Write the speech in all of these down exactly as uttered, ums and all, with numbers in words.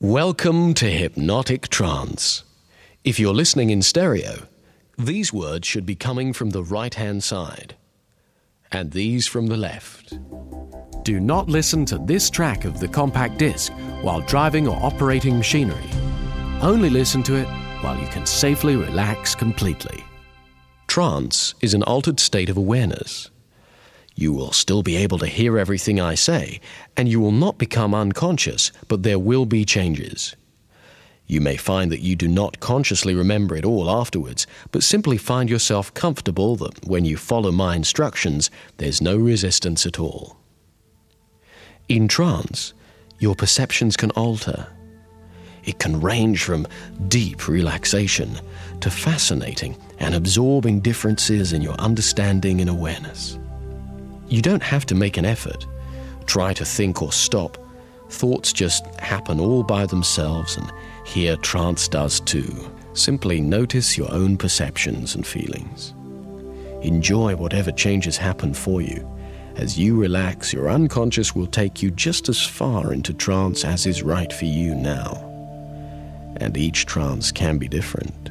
Welcome to Hypnotic Trance. If you're listening in stereo, these words should be coming from the right-hand side, and these from the left. Do not listen to this track of the compact disc while driving or operating machinery. Only listen to it while you can safely relax completely. Trance is an altered state of awareness. You will still be able to hear everything I say, and you will not become unconscious, but there will be changes. You may find that you do not consciously remember it all afterwards, but simply find yourself comfortable that when you follow my instructions, there's no resistance at all. In trance, your perceptions can alter. It can range from deep relaxation to fascinating and absorbing differences in your understanding and awareness. You don't have to make an effort, try to think or stop. Thoughts just happen all by themselves, and here trance does too. Simply notice your own perceptions and feelings. Enjoy whatever changes happen for you. As you relax, your unconscious will take you just as far into trance as is right for you now. And each trance can be different.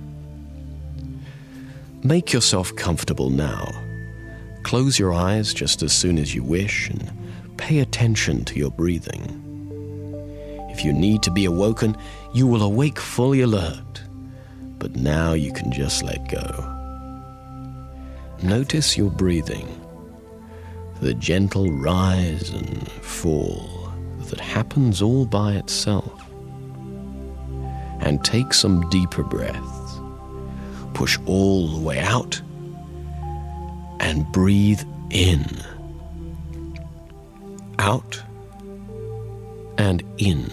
Make yourself comfortable now. Close your eyes just as soon as you wish and pay attention to your breathing. If you need to be awoken, you will awake fully alert, but now you can just let go. Notice your breathing, the gentle rise and fall that happens all by itself. And take some deeper breaths. Push all the way out and breathe in, out and in,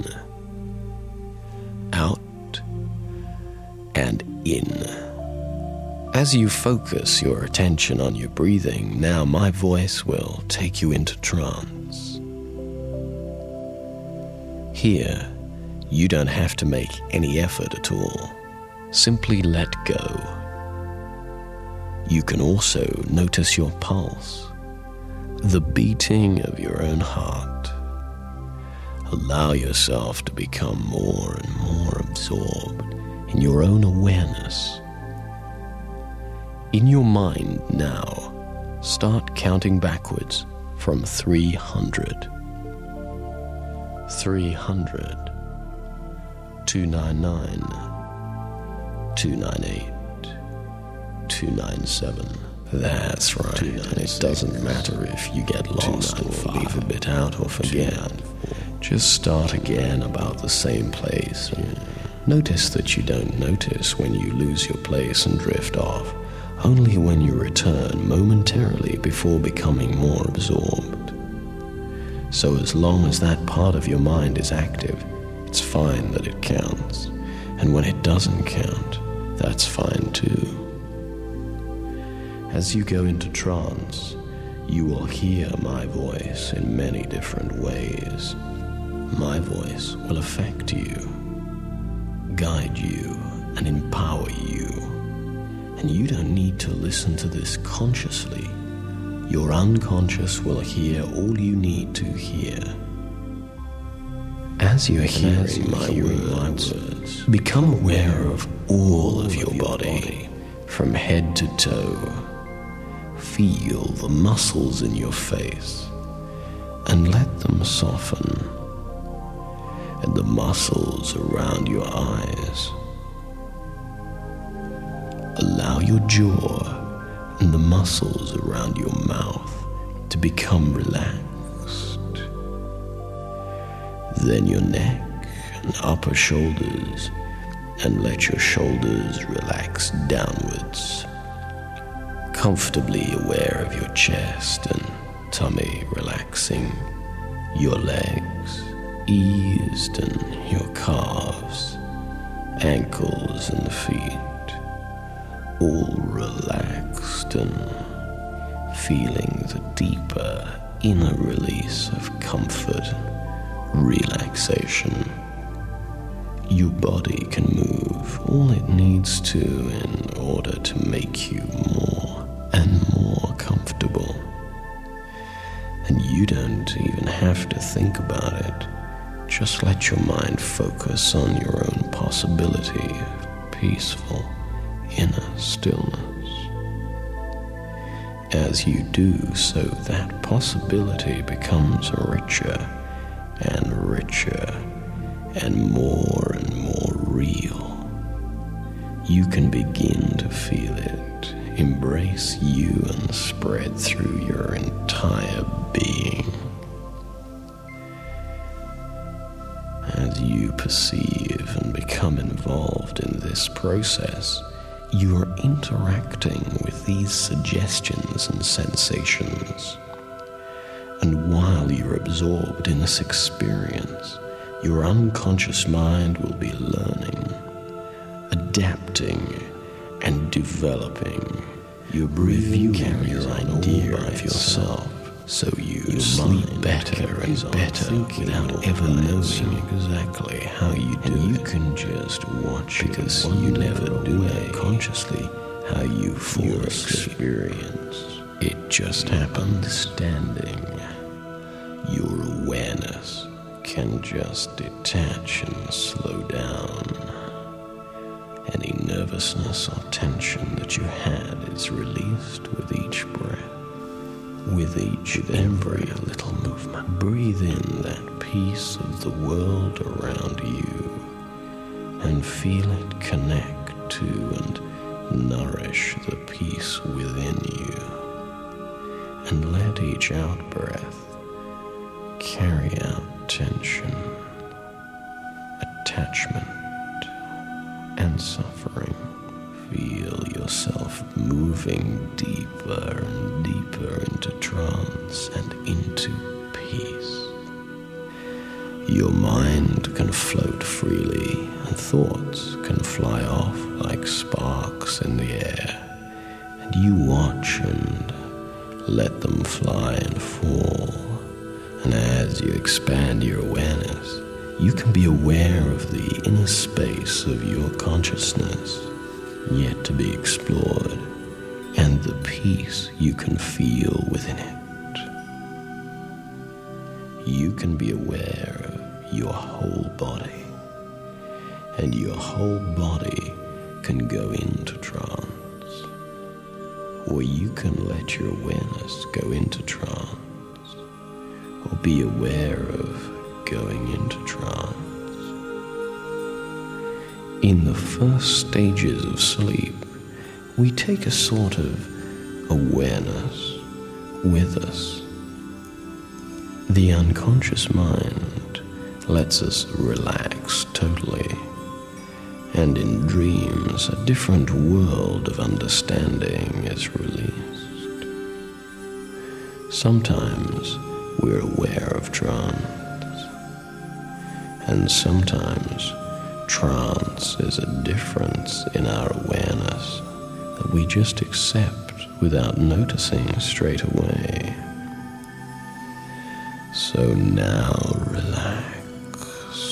out and in. As you focus your attention on your breathing, now my voice will take you into trance. Here, you don't have to make any effort at all. Simply let go. You can also notice your pulse, the beating of your own heart. Allow yourself to become more and more absorbed in your own awareness. In your mind now, start counting backwards from three hundred. three hundred. two ninety-nine. two ninety-eight. two ninety-seven. That's right. It doesn't matter if you get lost or leave a bit out or forget. Just start again about the same place. And notice that you don't notice when you lose your place and drift off, only when you return momentarily before becoming more absorbed. So as long as that part of your mind is active, it's fine that it counts. And when it doesn't count, that's fine too. As you go into trance, you will hear my voice in many different ways. My voice will affect you, guide you, and empower you. And you don't need to listen to this consciously. Your unconscious will hear all you need to hear. As you're hearing my words, become aware of all of your body, from head to toe. Feel the muscles in your face and let them soften, and the muscles around your eyes. Allow your jaw and the muscles around your mouth to become relaxed. Then your neck and upper shoulders, and let your shoulders relax downwards. Comfortably aware of your chest and tummy relaxing, your legs eased, and your calves, ankles and feet all relaxed, and feeling the deeper inner release of comfort, relaxation. Your body can move all it needs to in order to make you more and more comfortable. And you don't even have to think about it. just let your mind focus on your own possibility of peaceful inner stillness. As you do so, that possibility becomes richer and richer and more and more real. You can begin to feel it embrace you and spread through your entire being. As you perceive and become involved in this process, you are interacting with these suggestions and sensations. And while you're absorbed in this experience, your unconscious mind will be learning, adapting, and developing. You're reviewing your idea of yourself, so you your sleep better and better without ever knowing exactly how you do and you it. Can just watch because you never do it consciously how you fall asleep. Experience. It just happens. Understanding your awareness can just detach and slow down. Any nervousness or tension that you had is released with each breath. With each with every little movement, breathe in that piece of the world around you and feel it connect to and nourish the peace within you. And let each out-breath carry out tension, attachment, and suffering. Feel yourself moving deeper and deeper into trance and into peace. Your mind can float freely and thoughts can fly off like sparks in the air, and you watch and let them fly and fall. And as you expand your awareness, you can be aware of the inner space of your consciousness yet to be explored, and the peace you can feel within it. You can be aware of your whole body, and your whole body can go into trance, or you can let your awareness go into trance, or be aware of going into trance. In the first stages of sleep, we take a sort of awareness with us. The unconscious mind lets us relax totally, and in dreams a different world of understanding is released. Sometimes we're aware of trance, and sometimes trance is a difference in our awareness that we just accept without noticing straight away. So now relax.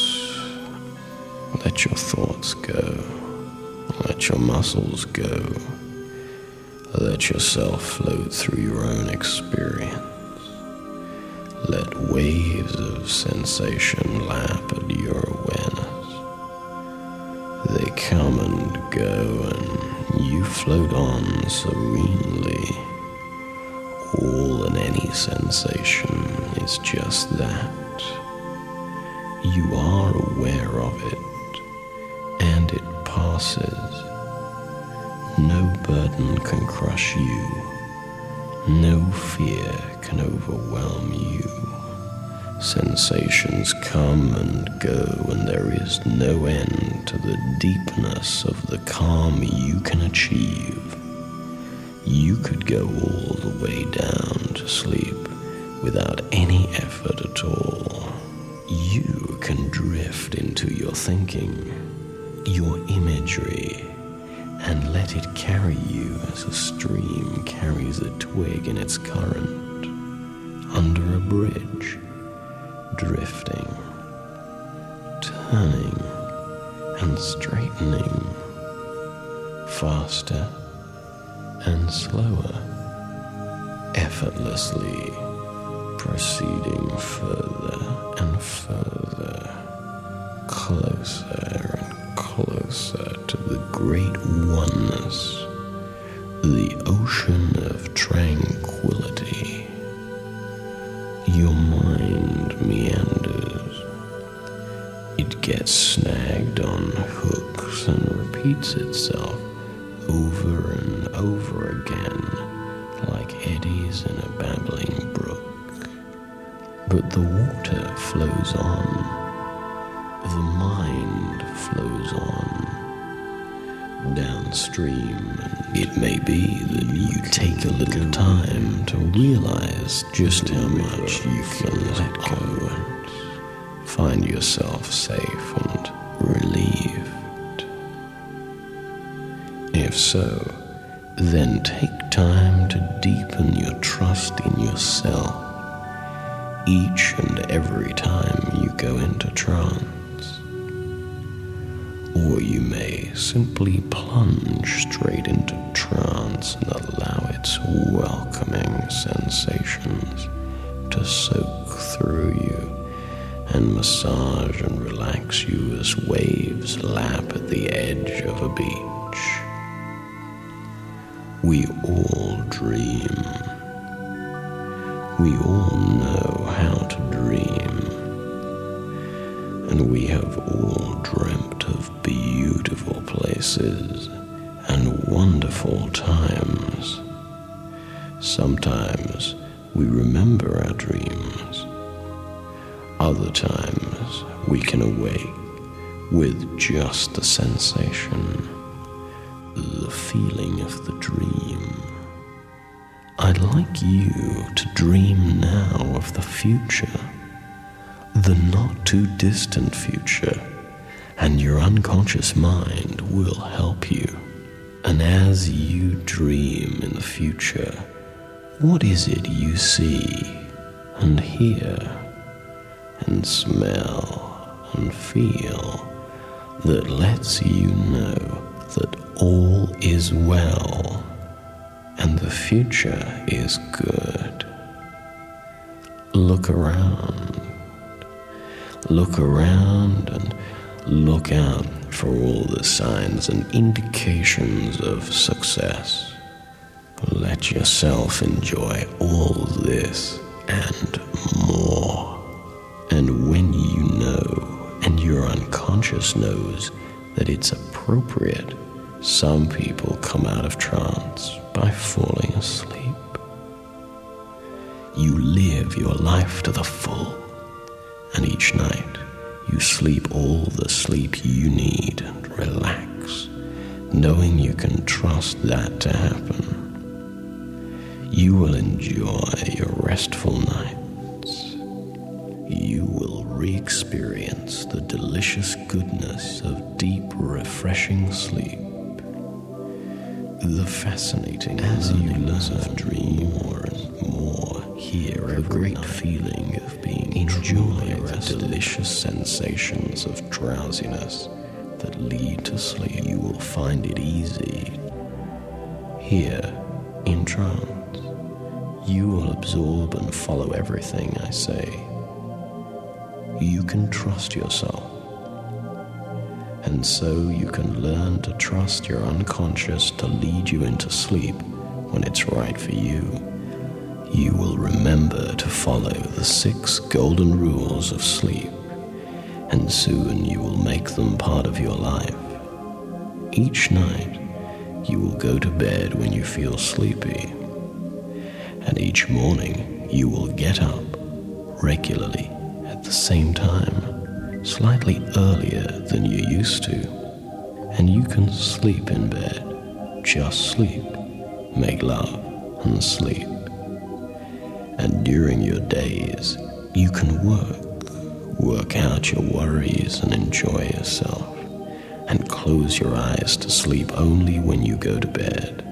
Let your thoughts go. Let your muscles go. Let yourself float through your own experience. Let waves of sensation lap at your awareness. They come and go, and you float on serenely. All and any sensation is just that. You are aware of it, and it passes. No burden can crush you. No fear can overwhelm you. Sensations come and go, and there is no end to the deepness of the calm you can achieve. You could go all the way down to sleep without any effort at all. You can drift into your thinking, your imagery, and let it carry you as a stream carries a twig in its current, under a bridge, drifting, turning, and straightening, faster and slower, effortlessly, proceeding further and further, closer and closer to the great oneness, the ocean of tranquility. Your mind meanders. It gets snagged on hooks and repeats itself over and over again, like eddies in a babbling brook. But the water flows on, the mind flows on, downstream, and it may be that you take a little time to realize just how much you can let go and find yourself safe and relieved. If so, then take time to deepen your trust in yourself each and every time you go into trance. Or you may simply plunge straight into trance and allow its welcoming sensations to soak through you and massage and relax you as waves lap at the edge of a beach. We all dream. We all know how to dream. And we have all dreamt of beautiful places and wonderful times. Sometimes we remember our dreams. Other times we can awake with just the sensation, the feeling of the dream. I'd like you to dream now of the future, the not-too-distant future, and your unconscious mind will help you. And as you dream in the future, what is it you see and hear and smell and feel that lets you know that all is well and the future is good? Look around. Look around and look out for all the signs and indications of success. Let yourself enjoy all this and more. And when you know, and your unconscious knows, that it's appropriate, some people come out of trance by falling asleep. You live your life to the full, and each night you sleep all the sleep you need and relax, knowing you can trust that to happen. You will enjoy your restful nights. You will re-experience the delicious goodness of deep, refreshing sleep. The fascinating as you learn of dream more and more, hear a great feeling of being enjoy the delicious sensations of drowsiness that lead to sleep. You will find it easy. Here, in trance, you will absorb and follow everything I say. You can trust yourself. And so you can learn to trust your unconscious to lead you into sleep when it's right for you. You will remember to follow the six golden rules of sleep, and soon you will make them part of your life. Each night, you will go to bed when you feel sleepy, and each morning you will get up regularly at the same time, slightly earlier than you used to, and you can sleep in bed, just sleep, make love and sleep. And during your days, you can work, work out your worries and enjoy yourself, and close your eyes to sleep only when you go to bed.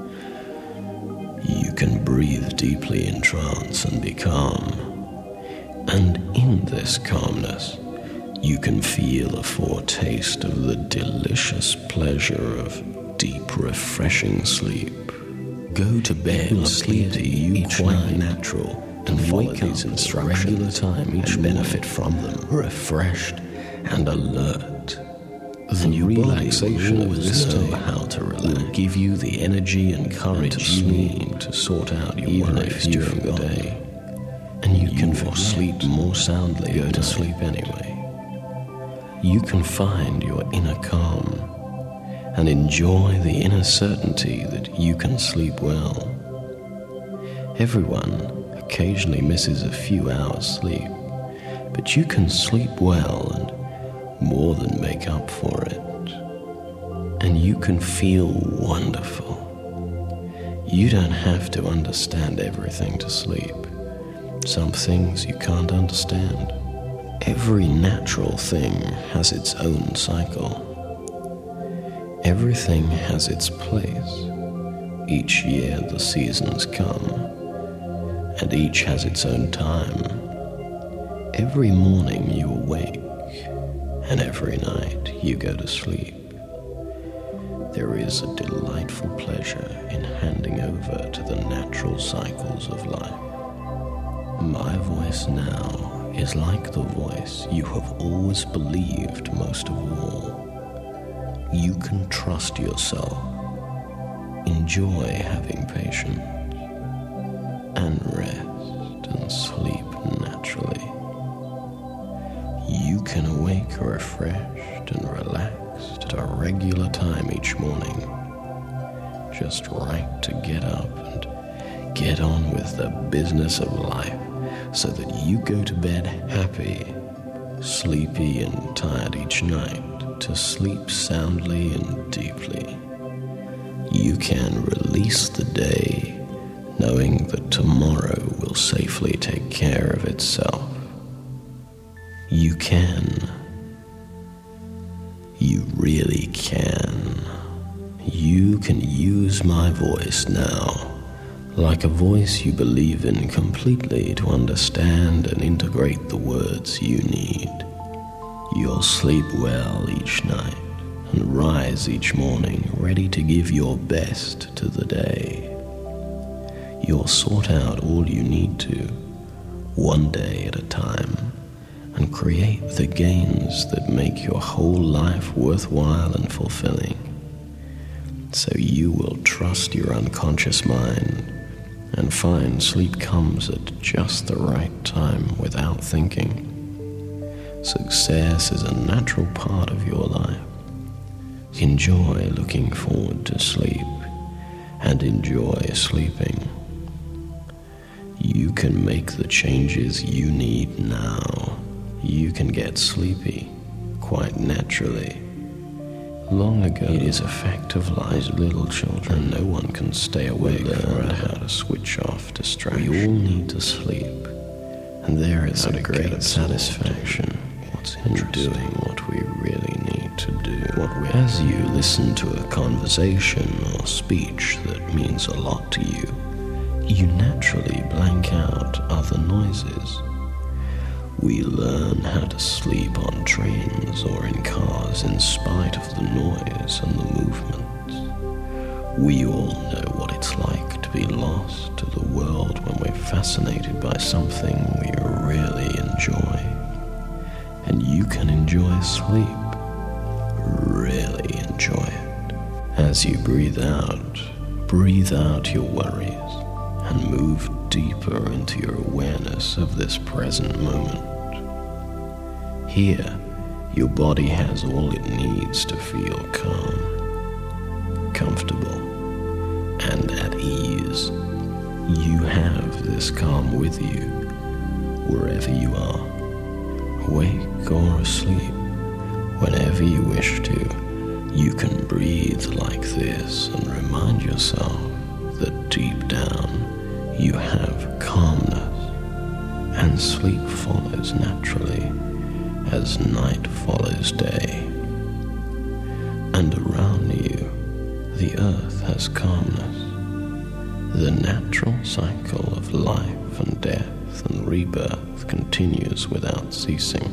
You can breathe deeply in trance and be calm, and in this calmness, you can feel a foretaste of the delicious pleasure of deep, refreshing sleep. Go to bed sleepy, you quite natural and follow these instructions time each and benefit from them, refreshed and alert. The relaxation of this time how to relax will give you the energy and courage you need to sort out your worries during the day. And you, you can fall asleep more soundly. Go to sleep anyway. You can find your inner calm and enjoy the inner certainty that you can sleep well. Everyone occasionally misses a few hours sleep, but you can sleep well and more than make up for it. And you can feel wonderful. You don't have to understand everything to sleep. Some things you can't understand. Every natural thing has its own cycle. Everything has its place. Each year the seasons come, and each has its own time. Every morning you awake, and every night you go to sleep. There is a delightful pleasure in handing over to the natural cycles of life. My voice now is like the voice you have always believed most of all. You can trust yourself. Enjoy having patience and rest and sleep naturally. You can awake refreshed and relaxed at a regular time each morning. Just right to get up and get on with the business of life so that you go to bed happy, sleepy and tired each night to sleep soundly and deeply. You can release the day knowing that tomorrow will safely take care of itself. You can. You really can. You can use my voice now, like a voice you believe in completely to understand and integrate the words you need. You'll sleep well each night and rise each morning ready to give your best to the day. You'll sort out all you need to, one day at a time, and create the gains that make your whole life worthwhile and fulfilling. So you will trust your unconscious mind and find sleep comes at just the right time without thinking. Success is a natural part of your life. Enjoy looking forward to sleep and enjoy sleeping. You can make the changes you need now. You can get sleepy quite naturally. Long ago, it is a fact of life. As little children, no one can stay awake for how to switch off distraction. We all need to sleep, and there is a great satisfaction what's in doing what we really need to do. What we As you listen to a conversation or speech that means a lot to you, you naturally blank out other noises. We learn how to sleep on trains or in cars in spite of the noise and the movement. We all know what it's like to be lost to the world when we're fascinated by something we really enjoy. And you can enjoy sleep, really enjoy it. As you breathe out, breathe out your worries and move deeper into your awareness of this present moment. Here, your body has all it needs to feel calm, comfortable, and at ease. You have this calm with you, wherever you are, awake or asleep. Whenever you wish to, you can breathe like this and remind yourself that deep down you have calmness, and sleep follows naturally as night follows day. And around you, the earth has calmness. The natural cycle of life and death and rebirth continues without ceasing.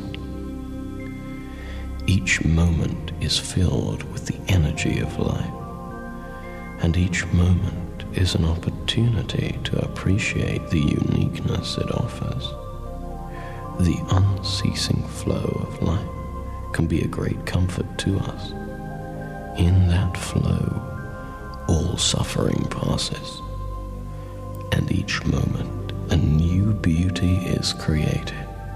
Each moment is filled with the energy of life, and each moment is an opportunity to appreciate the uniqueness it offers. The unceasing flow of life can be a great comfort to us. In that flow, all suffering passes, and each moment a new beauty is created.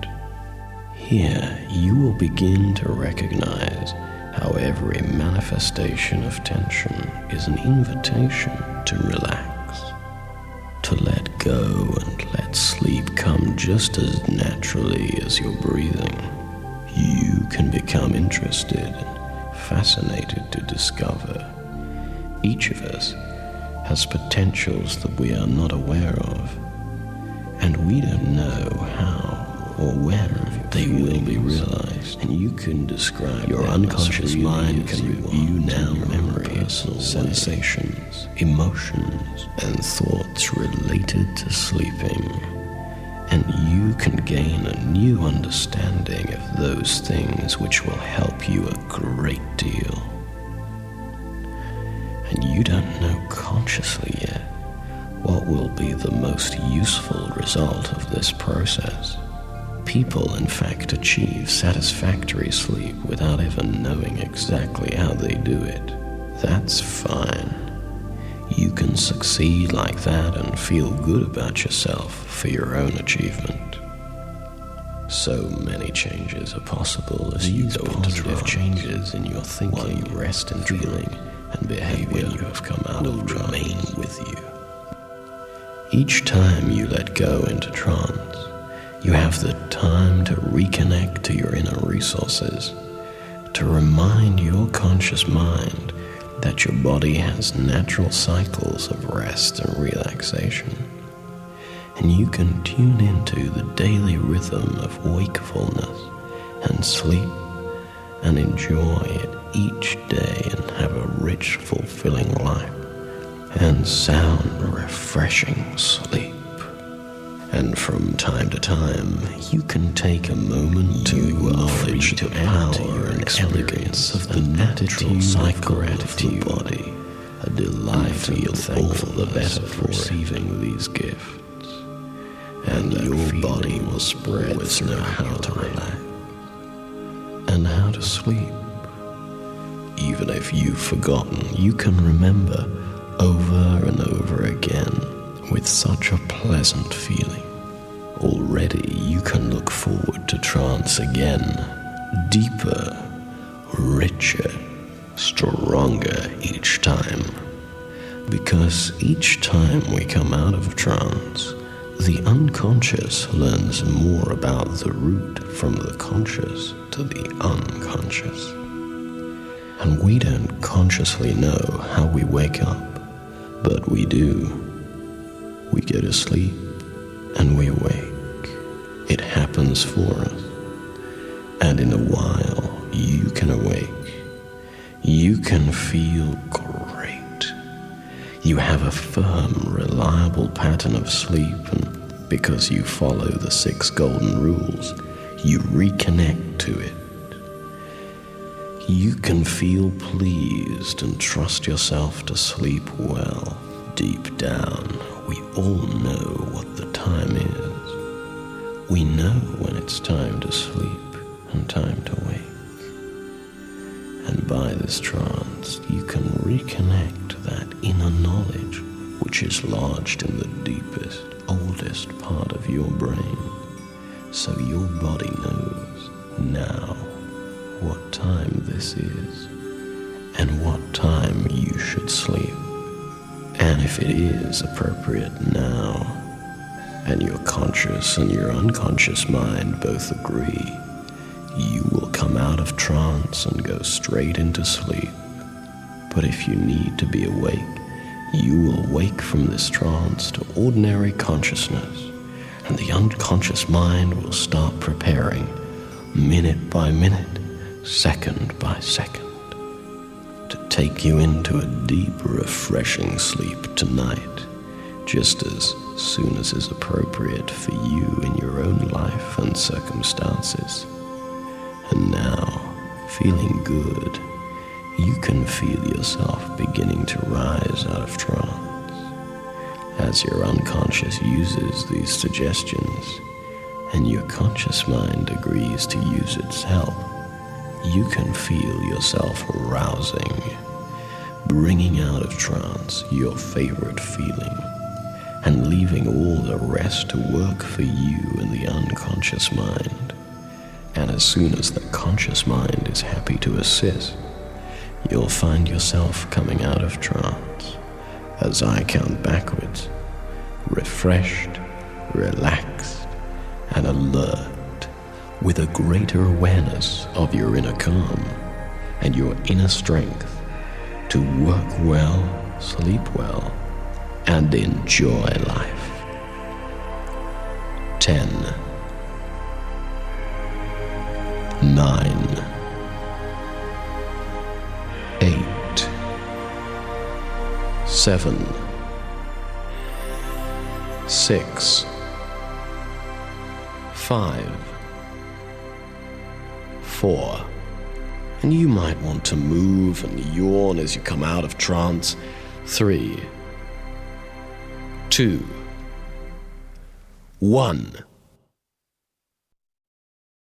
Here you will begin to recognize how every manifestation of tension is an invitation to relax, to let go and let sleep come just as naturally as your breathing. You can become interested and fascinated to discover. Each of us has potentials that we are not aware of, and we don't know how or where they will be realized. And you can describe your unconscious mind can review now memories, sensations, emotions, and thoughts related to sleeping. And you can gain a new understanding of those things which will help you a great deal. And you don't know consciously yet what will be the most useful result of this process. People, in fact, achieve satisfactory sleep without even knowing exactly how they do it. That's fine. You can succeed like that and feel good about yourself for your own achievement. So many changes are possible as you go into trance. Changes in your thinking, while you rest in feeling and behavior when you have come out will of remain with you. Each time you let go into trance, you have the time to reconnect to your inner resources, to remind your conscious mind that your body has natural cycles of rest and relaxation, and you can tune into the daily rhythm of wakefulness and sleep and enjoy it each day and have a rich, fulfilling life and sound, refreshing sleep. And from time to time, you can take a moment to acknowledge the power and elegance of the natural cycle of the body, a delight to feel thankful the better for receiving these gifts. And your body will spread through how to relax and how to sleep. Even if you've forgotten, you can remember over and over again with such a pleasant feeling. Already you can look forward to trance again, deeper, richer, stronger each time. Because each time we come out of trance, the unconscious learns more about the route from the conscious to the unconscious. And we don't consciously know how we wake up, but we do. We go to sleep and we awake. It happens for us. And in a while, you can awake. You can feel great. You have a firm, reliable pattern of sleep, and because you follow the six golden rules, you reconnect to it. You can feel pleased and trust yourself to sleep well. Deep down, we all know what the time is. We know when it's time to sleep and time to wake. And by this trance, you can reconnect that inner knowledge which is lodged in the deepest, oldest part of your brain. So your body knows now what time this is and what time you should sleep. And if it is appropriate now, and your conscious and your unconscious mind both agree, you will come out of trance and go straight into sleep. But if you need to be awake, you will wake from this trance to ordinary consciousness, and the unconscious mind will start preparing, minute by minute, second by second, to take you into a deep, refreshing sleep tonight, just as soon as is appropriate for you in your own life and circumstances. And now, feeling good, you can feel yourself beginning to rise out of trance. As your unconscious uses these suggestions, and your conscious mind agrees to use its help, you can feel yourself rousing, bringing out of trance your favorite feeling, and leaving all the rest to work for you in the unconscious mind. And as soon as the conscious mind is happy to assist, you'll find yourself coming out of trance as I count backwards, refreshed, relaxed, and alert, with a greater awareness of your inner calm and your inner strength to work well, sleep well, and enjoy life. Ten, nine, eight, seven, six, five, four, and you might want to move and yawn as you come out of trance. Three, two, one.